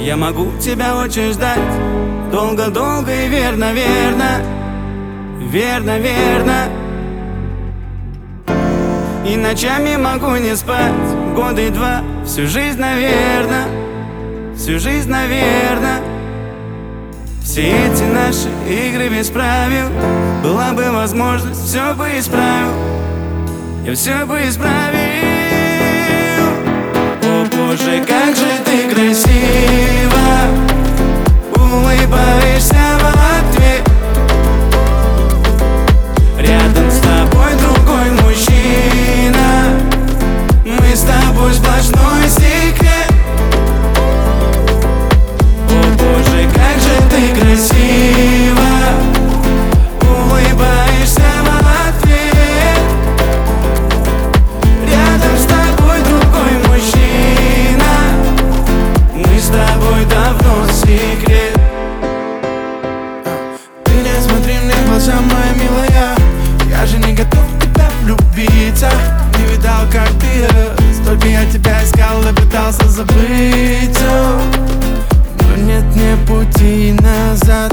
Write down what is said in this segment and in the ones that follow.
Я могу тебя очень ждать, долго-долго и верно, верно, верно, верно. И ночами могу не спать, года и два, всю жизнь, наверно, всю жизнь, наверно. Все эти наши игры без правил, была бы возможность, все бы исправил, я все бы исправил. О боже, как же ты красива, улыбаешься в ответ. Рядом с тобой другой мужчина, мы с тобой сплошной секрет. О боже, как же ты красива, улыбаешься в ответ. Рядом с тобой другой мужчина, мы с тобой давно секрет. Ты не смотри мне в глаза, моя милая, я же не готов в тебя влюбиться. Не видал, как ты, столько я тебя искал и пытался забыть, но нет мне пути назад.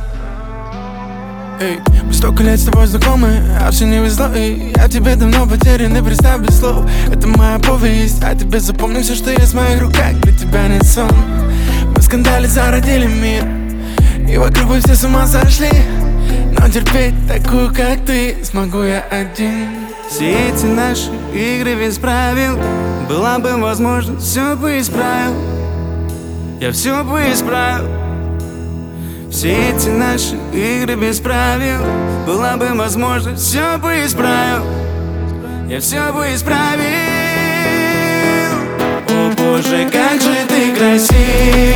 Эй, мы столько лет с тобой знакомы, а все не везло, и я тебе давно потерян, и представь без слов. Это моя повесть, а тебе запомни все, что есть в моих руках, для тебя нет сон. Мы в скандале зародили мир, и вокруг вы все с ума сошли, но терпеть такую, как ты, смогу я один. Все эти наши игры без правил, была бы возможность, все бы исправил, я все бы исправил. Все эти наши игры без правил, была бы возможность, все бы исправил, я все бы исправил. О боже, как же ты красив.